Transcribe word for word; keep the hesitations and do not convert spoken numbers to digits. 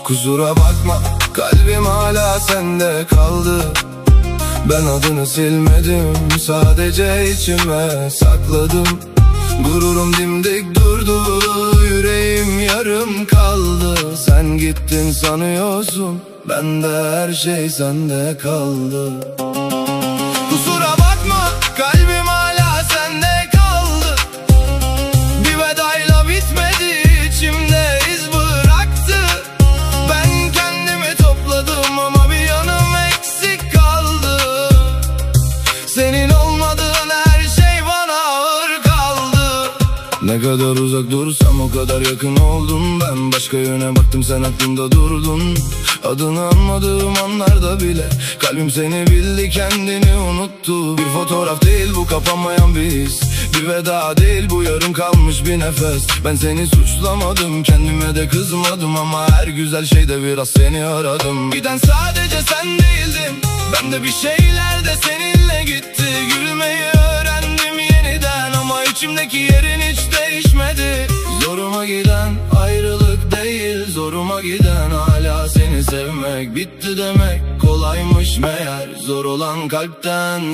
Kusura bakma, kalbim hala sende kaldı. Ben adını silmedim, sadece içime sakladım. Gururum dimdik durdu, yüreğim yarım kaldı. Sen gittin sanıyorsun, bende her şey sende kaldı. Kusura bakma, kalbim hala sende kaldı. Bir vedayla bitmedi, içimde iz bıraktı. Ben kendimi topladım ama bir yanım eksik kaldı. Senin olmadığın her şey bana ağır kaldı. Ne kadar uzak dursam o kadar yakın oldum ben. Başka yöne baktım, sen aklımda durdun. Adını anmadığım anlarda bile kalbim seni bildi, kendini unuttu. Bir fotoğraf değil bu, kapanmayan bir his. Bir veda değil bu, yarım kalmış bir nefes. Ben seni suçlamadım, kendime de kızmadım. Ama her güzel şeyde biraz seni aradım. Giden sadece sen değildin, ben de bir şeyler de seninle gitti. Gülmeyi öğrendim yeniden ama içimdeki yerin hiç değişmedi. Zoruma giden ayrılık değil, zoruma giden hala seni sevmek. Bitti demek kolaymış meğer, zor olan kalpten